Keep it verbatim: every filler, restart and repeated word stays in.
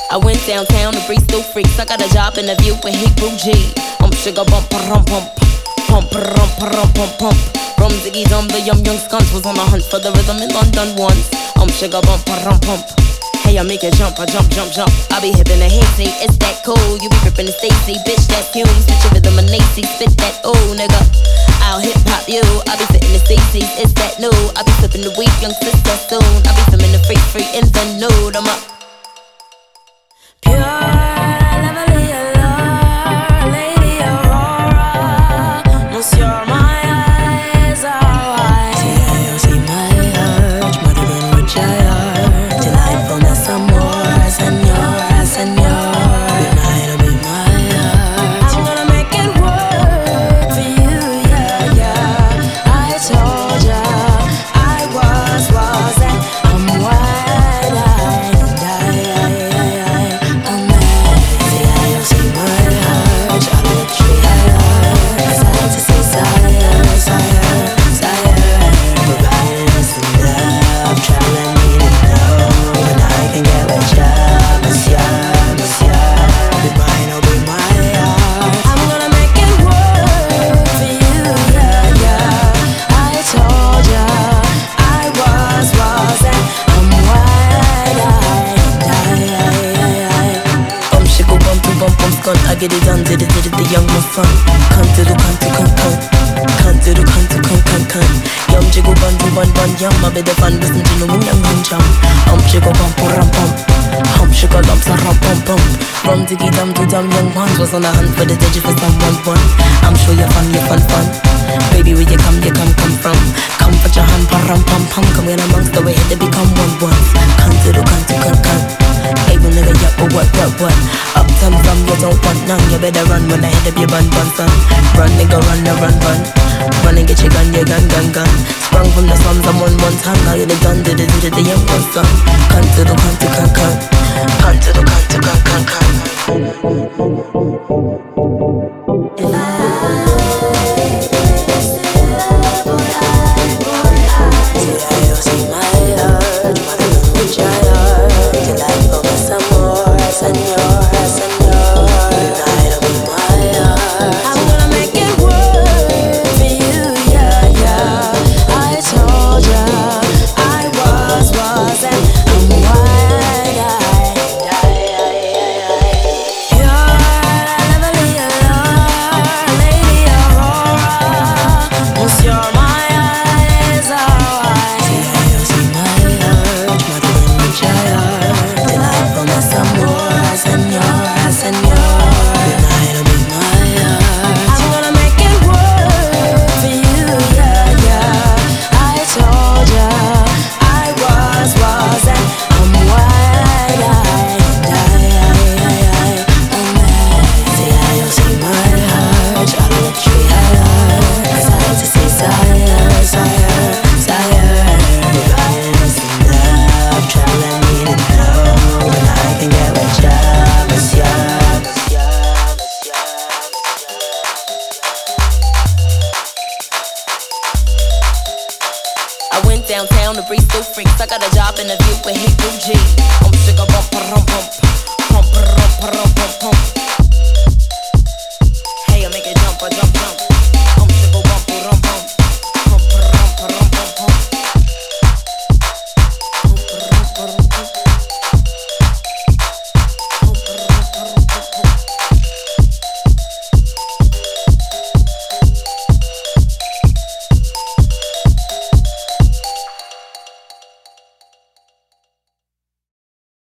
I went downtown to Bristol Freaks. I got a job in a view with Hebrew G. Um, sugar bump, rum pump, pump, rum, rum, pump, pump. Rum ziggy dum, the yum young skunks was on a hunt for the rhythm in London once. Um, sugar bump, rum pump. Hey, I make it jump, I jump, jump, jump. I be hippin' the hazy, it's that cool. You be rippin' the Stacy, bitch, that's you. Spit your rhythm a Nacy, spit that ooh, nigga. I'll hip hop you. I be fitting the Stacy's, it's that new. I be flipping the weak young sister soon. I be filming the free, free in the nude. I'm up. Pure, lovely allure, Lady Aurora. Monsieur, my eyes are wide. See, you see my urge, mother than which I urge. Delightfulness, amor, senor, senor. Be mine, be my urge. I'm gonna make it work for you, yeah, yeah. I told ya, I was, was, and I'm wide-eyed, and I, I, I, I. I get it done, did it, did it, the young was fun. Cunt to the cunt to cunt cunt. Cunt to the cunt to cunt cunt cunt. Yum jiggle bun to bun bun yum. I be the fun with some genuine young hum chum. Um jiggle bump rum pump. Hump sugar lumps a rum pump pump. Rum diggy dum to dum young ones was on a hunt for the digit for someone one. I'm sure you're fun, you're fun fun. Baby where you come, you come, come from. Come put your hand, pa rum pum pum. Come in amongst the way to become one one. Cunt to the cunt to cunt cunt. Able nigga, yeah, but what, what, what? Uptown from you don't want none. You better run when I hit up your bun, bun, son. Run, nigga, run, no, run, run. Run and get your gun, your gun, gun, gun. Sprung from the slums, I'm on one time. Now you're the gun, did it, did it, the young one, son. Cunt to the cunt to cunt, cunt. Cunt to the cunt to cunt, cunt, cunt. See, I see my urge, what I'm which I urge. Till I focus some more, senor, senor. Tonight I'll be my urge. I'm gonna make it work for you, yeah, yeah. I told ya, I was, was, and I'm wide-eyed. Pure, lovely allure, Lady Aurora. Monsieur, my eyes are wide. See, you see my urge, mother than which I urge. Delightfulness, amor, senor, senor. Tonight I'll be my urge. I'm gonna make it work for you, yeah, yeah. I told ya, I was, was, and I'm wide-eyed, and I, I, I, I, I'm mad. See, I don't see my urge, I literally I urge. 'Cause I like to see sire, sire, sire. Providing us enough, traveling need to know when I can get with ya, monsieur, monsieur, monsieur, I went downtown to Bristol Freaks. I got a job in a view with Hebrew G. Um, sugar bump, rum pump.